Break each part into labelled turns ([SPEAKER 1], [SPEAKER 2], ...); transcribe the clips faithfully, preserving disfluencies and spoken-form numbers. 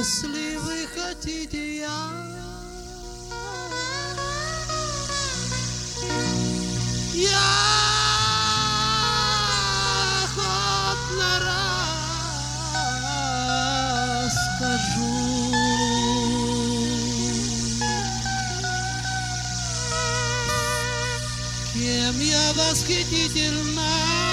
[SPEAKER 1] Если вы хотите, я Я охотно расскажу. Кем я восхитительна,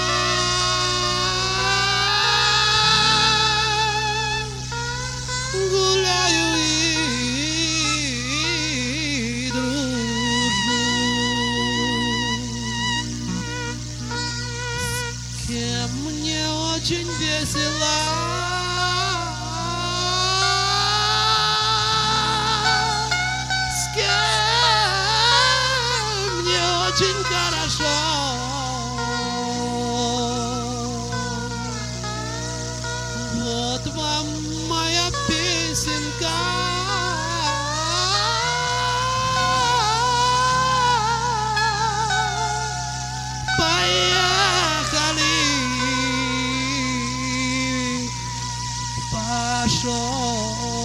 [SPEAKER 1] гуляю и дружу. С кем мне очень весело, с кем мне очень хорошо. Вот вам моя песенка. Поехали, пошел.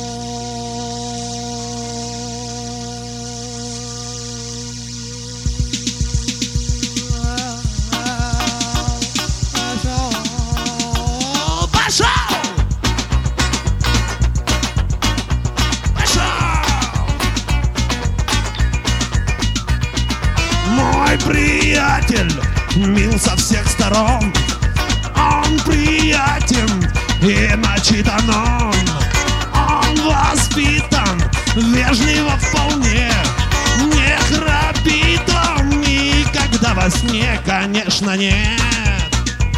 [SPEAKER 2] Мой приятель мил со всех сторон, он приятен и начитан он. Он воспитан, вежливо вполне, не храпит он никогда во сне, конечно, нет.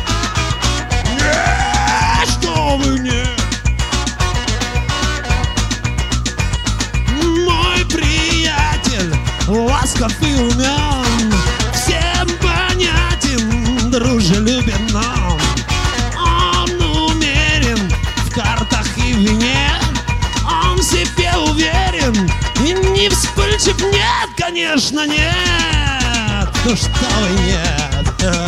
[SPEAKER 2] Нет, что вы, нет. Мой приятель ласков и умен, всем понятен, дружелюбен он. Он умерен в картах и в вине, он в себе уверен и не вспыльчив, нет, конечно, нет. Ну что вы, нет.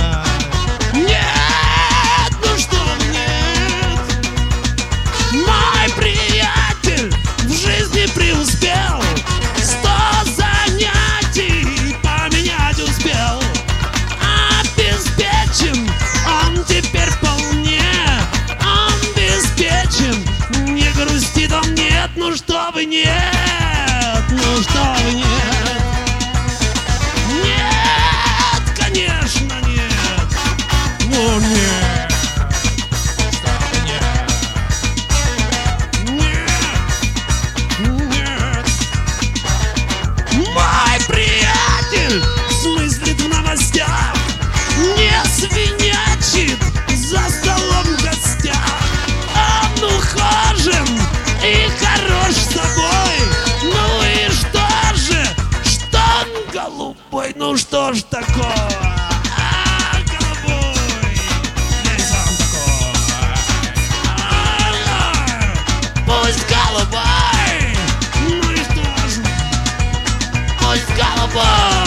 [SPEAKER 2] Нет, ну что вы, нет. Мой приятель в жизни преуспел, сто занятий поменять успел. Обеспечен он теперь вполне, он обеспечен, не грустит он, нет, ну что вы, нет, ну что вы, нет. Нет, конечно, нет, ну нет. Что вы, нет. Нет, нет. Мой приятель смыслит в новостях, не свинячит за столом в гостях. Он ухожен и хорош собой. Ну и что же, что он голубой, ну что ж такое? А, голубой, здесь он такой. А, пусть голубой, ну и что ж, пусть голубой.